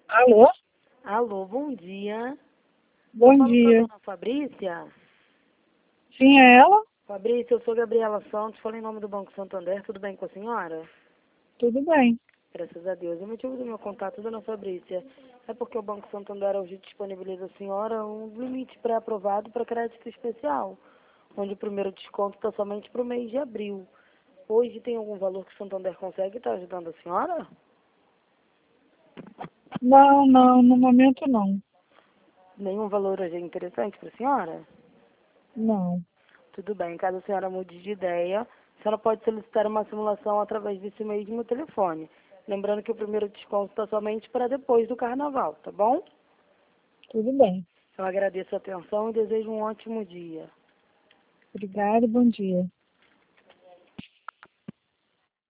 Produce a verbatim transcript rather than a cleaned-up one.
Alô? Alô, bom dia. Bom Falo com a dia. dona Fabrícia. Sim, é ela? Fabrícia, eu sou Gabriela Santos, falo em nome do Banco Santander, tudo bem com a senhora? Tudo bem. Graças a Deus. O motivo do meu contato, dona Fabrícia, é porque o Banco Santander hoje disponibiliza à senhora um limite pré-aprovado para crédito especial, onde o primeiro desconto está somente para o mês de abril. Hoje tem algum valor que o Santander consegue estar ajudando a senhora? Não, não, no momento não. Nenhum valor hoje é interessante para a senhora? Não. Tudo bem, caso a senhora mude de ideia, a senhora pode solicitar uma simulação através desse mesmo telefone. Lembrando que o primeiro desconto está somente para depois do carnaval, tá bom? Tudo bem. Eu agradeço a atenção e desejo um ótimo dia. Obrigada e bom dia.